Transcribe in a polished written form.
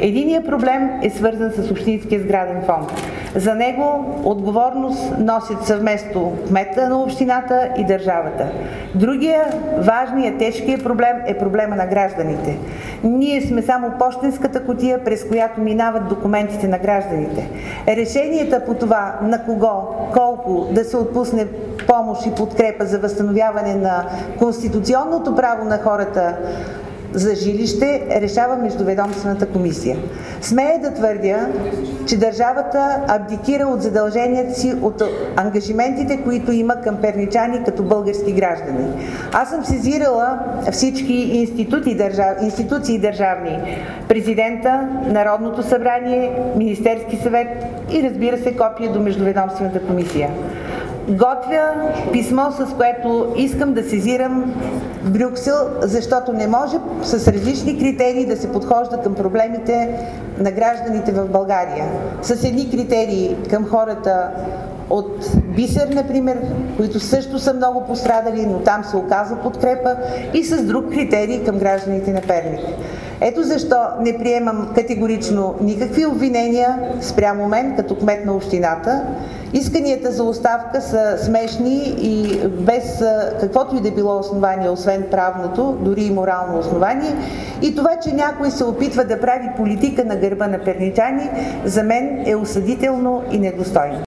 Единият проблем е свързан с общинския сграден фонд. За него отговорност носят съвместно кмета на общината и държавата. Другия важният, тежкият проблем е проблема на гражданите. Ние сме само пощенската кутия, през която минават документите на гражданите. Решенията по това на кого, колко да се отпусне помощ и подкрепа за възстановяване на конституционното право на хората за жилище решава Междуведомствената комисия. Смея да твърдя, че държавата абдикира от задълженията си, от ангажиментите, които има към перничани като български граждани. Аз съм сезирала всички институции държавни, президента, Народното събрание, Министерски съвет и, разбира се, копие до Междуведомствената комисия. Готвя писмо, с което искам да сезирам Брюксел, защото не може с различни критерии да се подхожда към проблемите на гражданите в България. С едни критерии към хората от Бисер, например, които също са много пострадали, но там се оказва подкрепа, и с друг критерий към гражданите на Перник. Ето защо не приемам категорично никакви обвинения спрямо мен като кмет на общината. Исканията за оставка са смешни и без каквото и да било основание, освен правното, дори и морално основание. И това, че някой се опитва да прави политика на гърба на перничани, за мен е осъдително и недостойно.